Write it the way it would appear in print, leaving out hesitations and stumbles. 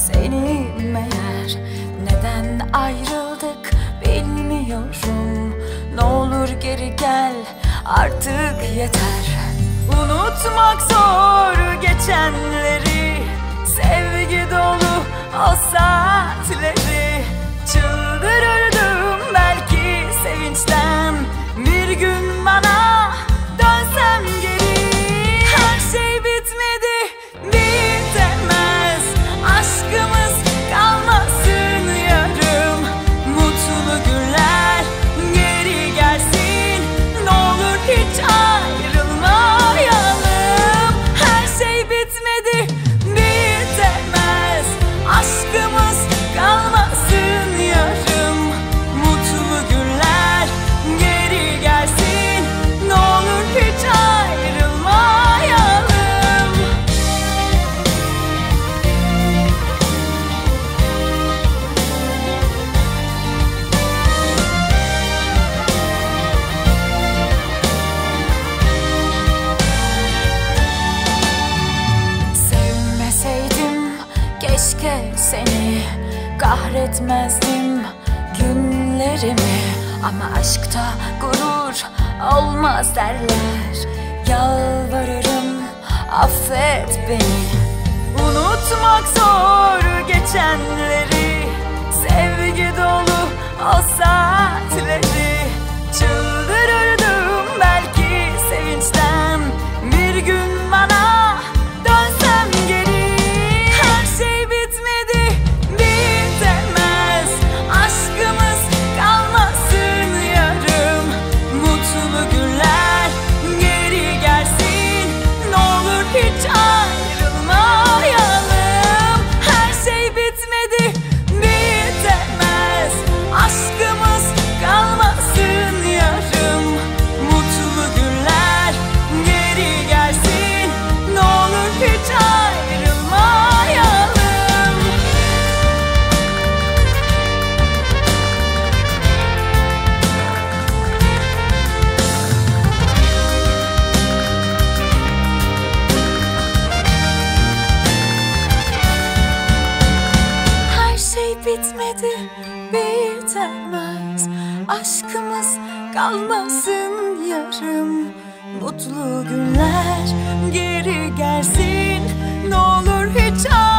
seni meğer. Neden ayrıldık bilmiyorum. Ne olur geri gel, artık yeter. Unutmak zor geçenleri, sevgi dolu o saatleri. Çıldırırdım belki sevinçten, bir gün bana dönsem geri. Her şey bitmedi, bitemez, aşkımız kalmasın yarım. Mutlu günler geri gelsin, ne olur hiç ayrılmayalım. Her şey bitmedi, bitemez, aşkımız kalmasın yarım. Mutlu günler geri gelsin, ne olur hiç ayrılmayalım. Sevmeseydim keşke seni, kahretmezdim günlerimi. Ama aşkta gurur olmaz derler. Yalvarırım affet beni. Unutmak zor geçenleri, sevgi dolu o saatleri. Çıldırırdım belki sevinçten, bir gün bana dönsem geri. Her şey bitmedi, bitemez, aşkımız kalmasın yarım. Mutlu günler geri gelsin, ne olur hiç ayrılmayalım. Her şey bitmedi, bitemez, aşkımız kalmasın yarım. Mutlu günler geri gelsin, ne olur hiç ayrılmayalım. Her şey bitmedi, bitemez, aşkımız kalmasın yarım. Mutlu günler geri gelsin, ne olur hiç